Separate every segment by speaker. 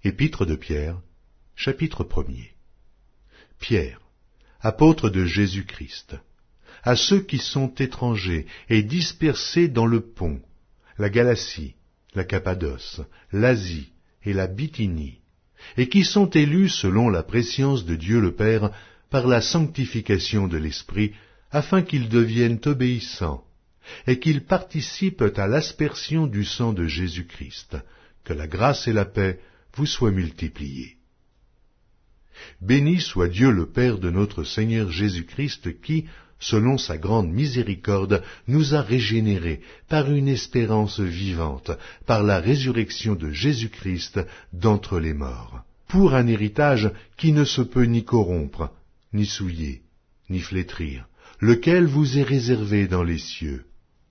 Speaker 1: Épître de Pierre, chapitre 1er. Pierre, apôtre de Jésus-Christ, à ceux qui sont étrangers et dispersés dans le Pont, la Galatie, la Cappadoce, l'Asie et la Bithynie, et qui sont élus selon la prescience de Dieu le Père par la sanctification de l'Esprit, afin qu'ils deviennent obéissants, et qu'ils participent à l'aspersion du sang de Jésus-Christ, que la grâce et la paix vous soient multipliées. Béni soit Dieu le Père de notre Seigneur Jésus-Christ qui, selon sa grande miséricorde, nous a régénérés par une espérance vivante, par la résurrection de Jésus-Christ d'entre les morts, pour un héritage qui ne se peut ni corrompre, ni souiller, ni flétrir, lequel vous est réservé dans les cieux.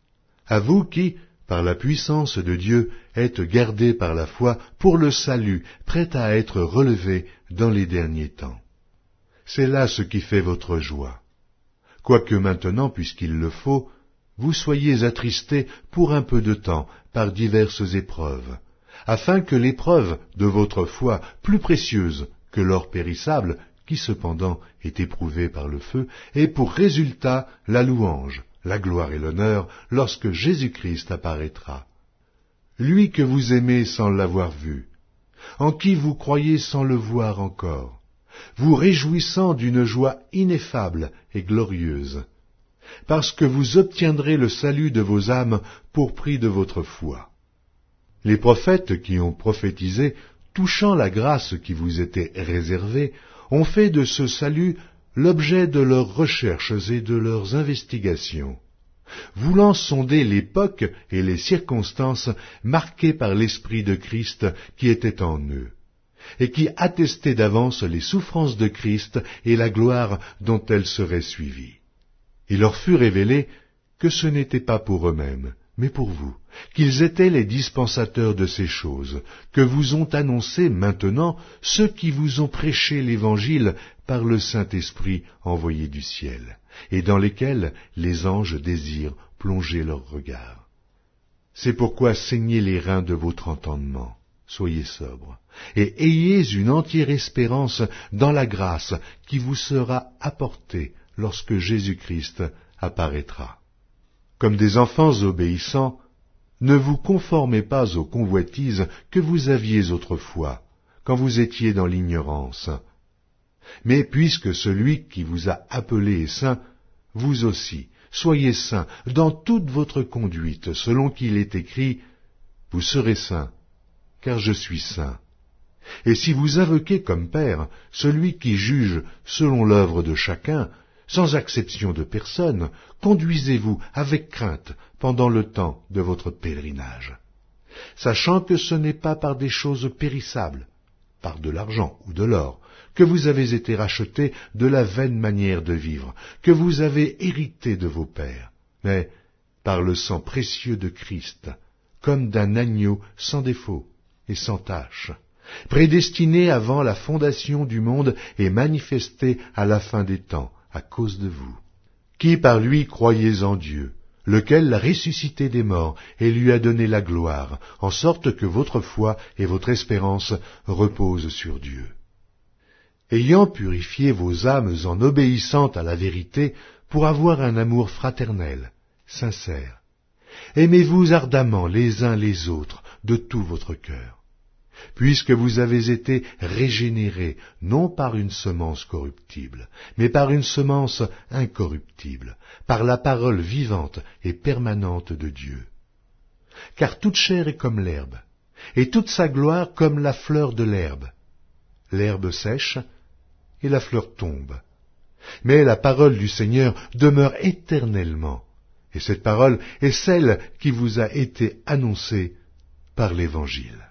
Speaker 1: À vous qui, par la puissance de Dieu, êtes gardés par la foi pour le salut, prêt à être relevé dans les derniers temps. C'est là ce qui fait votre joie. Quoique maintenant, puisqu'il le faut, vous soyez attristés pour un peu de temps par diverses épreuves, afin que l'épreuve de votre foi, plus précieuse que l'or périssable, qui cependant est éprouvé par le feu, ait pour résultat la louange, la gloire et l'honneur lorsque Jésus-Christ apparaîtra. Lui que vous aimez sans l'avoir vu, en qui vous croyez sans le voir encore, vous réjouissant d'une joie ineffable et glorieuse, parce que vous obtiendrez le salut de vos âmes pour prix de votre foi. Les prophètes qui ont prophétisé, touchant la grâce qui vous était réservée, ont fait de ce salut l'objet de leurs recherches et de leurs investigations, voulant sonder l'époque et les circonstances marquées par l'Esprit de Christ qui était en eux, et qui attestait d'avance les souffrances de Christ et la gloire dont elles seraient suivies. Il leur fut révélé que ce n'était pas pour eux-mêmes, mais pour vous, qu'ils étaient les dispensateurs de ces choses, que vous ont annoncé maintenant ceux qui vous ont prêché l'Évangile par le Saint-Esprit envoyé du ciel, et dans lesquels les anges désirent plonger leur regard. C'est pourquoi saignez les reins de votre entendement, soyez sobres, et ayez une entière espérance dans la grâce qui vous sera apportée lorsque Jésus-Christ apparaîtra. Comme des enfants obéissants, ne vous conformez pas aux convoitises que vous aviez autrefois, quand vous étiez dans l'ignorance. Mais puisque celui qui vous a appelé est saint, vous aussi, soyez saints dans toute votre conduite, selon qu'il est écrit, « Vous serez saints, car je suis saint. » Et si vous invoquez comme Père celui qui juge selon l'œuvre de chacun, sans acception de personne, conduisez-vous avec crainte pendant le temps de votre pèlerinage, sachant que ce n'est pas par des choses périssables, par de l'argent ou de l'or, que vous avez été rachetés de la vaine manière de vivre, que vous avez hérité de vos pères, mais par le sang précieux de Christ, comme d'un agneau sans défaut et sans tache, prédestiné avant la fondation du monde et manifesté à la fin des temps, à cause de vous, qui par lui croyez en Dieu, lequel l'a ressuscité des morts et lui a donné la gloire, en sorte que votre foi et votre espérance reposent sur Dieu. Ayant purifié vos âmes en obéissant à la vérité pour avoir un amour fraternel, sincère, aimez-vous ardemment les uns les autres de tout votre cœur, puisque vous avez été régénérés, non par une semence corruptible, mais par une semence incorruptible, par la parole vivante et permanente de Dieu. Car toute chair est comme l'herbe, et toute sa gloire comme la fleur de l'herbe. L'herbe sèche, et la fleur tombe. Mais la parole du Seigneur demeure éternellement, et cette parole est celle qui vous a été annoncée par l'Évangile.